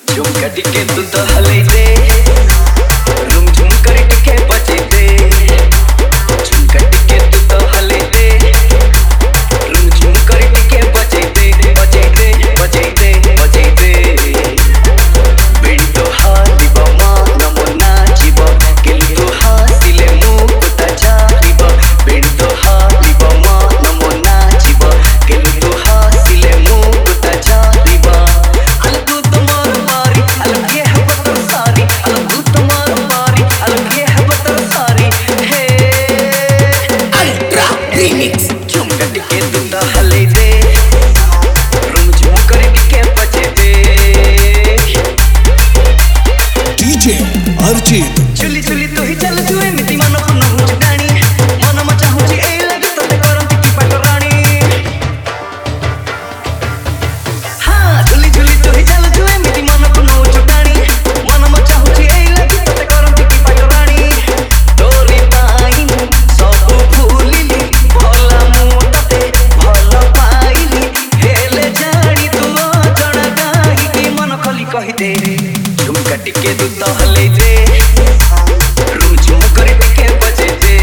झुमका टिके तू तो हले दे रूम झुम कर टिके बजे दे झुमका टिके तू तो हले दे रूम झुम कर टिके बजे दे बजे दे बजे दे बजे दे बेड़ी तो हाली बमा नमो नाचिब केलु तो हासिले मुकुता झारिब बेड़ी तो हाली बमा नमो नाचिब केलु तो हासिले मुकुता झारिब अलगू तुम्हार बारी अलगे है बतर सारी अलगू तुम्हार बारी अलगे है बतर सारी हे अल्ट्रा रिमिक्स झुमका टिके तू तो हले दे रूम झुम कर टिके बजे दे डीजे अर्जित चुली चुली तो ही चल जुए मिति मन पुन हुच डाणी मन म चाहुची ए लगे तते करंती की पाटराणी हां चुली चुली तो ही चल जुए मिति मन पुन हुच डाणी मन म चाहुची ए लगे तते करंती की पाटराणी तोरी पाई मु सब भूलिली भला मु तते भला पाइली हेले जानी तू जणा गाही की मन खली कहि दे झुमका टिके तू तो हले दे रूम झुम कर टिके बजे दे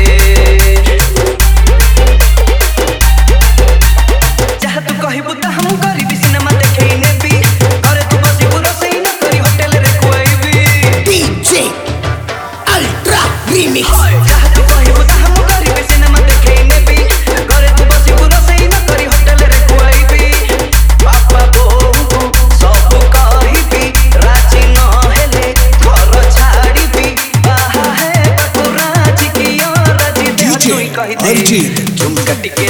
जहाँ तू कहिबू ता हम करिबी सिनेमा देखे नेबी करे तू बसी पूरा सही न करी होटल रे कोइबी डीजे अल्ट्रा रिमिक्स जहाँ तू कहिबू ता हम करिबी सिनेमा देखे नेबी करे तू बसी पूरा सही न करी होटल रे कोइबी पापा बोहू सब कहिबी राजी न हेले घर छाड़ीबी बाहा है पकुराजी की राजी दे डीजे तू कहि दे अर्जित झुमका टिके